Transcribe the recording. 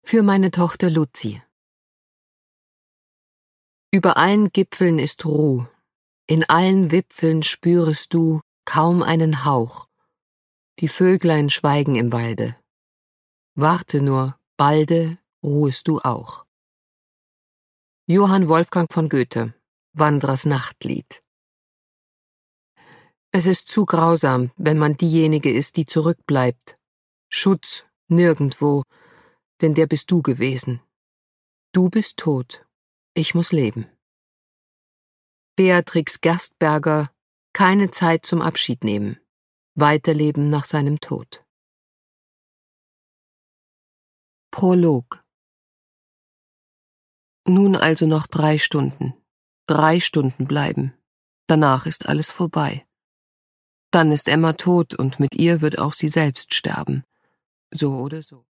Für meine Tochter Luzi. Über allen Gipfeln ist Ruh, in allen Wipfeln spürest du kaum einen Hauch. Die Vöglein schweigen im Walde. Warte nur, balde ruhest du auch. Johann Wolfgang von Goethe, Wanderers Nachtlied. Es ist zu grausam, wenn man diejenige ist, die zurückbleibt. Schutz nirgendwo, denn der bist du gewesen. Du bist tot, ich muss leben. Beatrix Gerstberger, keine Zeit zum Abschied nehmen. Weiterleben nach seinem Tod. Prolog. Nun also noch 3 Stunden. 3 Stunden bleiben. Danach ist alles vorbei. Dann ist Emma tot und mit ihr wird auch sie selbst sterben. So oder so.